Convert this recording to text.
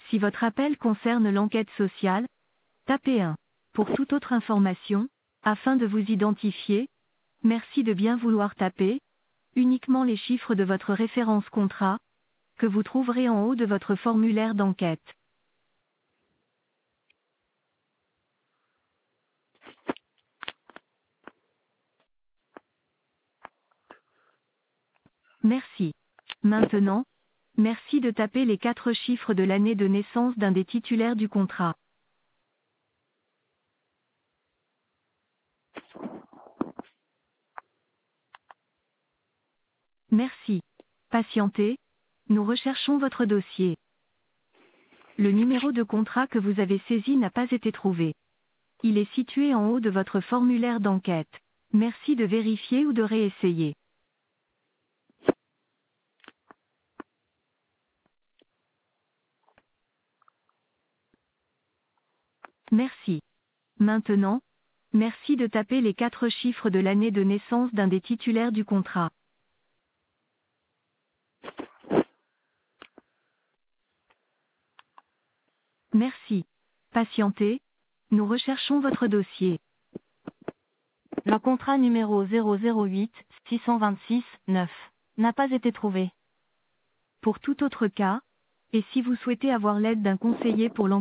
Si votre appel concerne l'enquête sociale, tapez 1. Pour toute autre information, afin de vous identifier, merci de bien vouloir taper uniquement les chiffres de votre référence contrat, que vous trouverez en haut de votre formulaire d'enquête. Merci. Maintenant, merci de taper les 4 chiffres de l'année de naissance d'un des titulaires du contrat. Merci. Patientez, nous recherchons votre dossier. Le numéro de contrat que vous avez saisi n'a pas été trouvé. Il est situé en haut de votre formulaire d'enquête. Merci de vérifier ou de réessayer. Merci. Maintenant, merci de taper les 4 chiffres de l'année de naissance d'un des titulaires du contrat. Merci. Patientez, nous recherchons votre dossier. Le contrat numéro 008 626 9 n'a pas été trouvé. Pour tout autre cas, et si vous souhaitez avoir l'aide d'un conseiller pour l'enquête,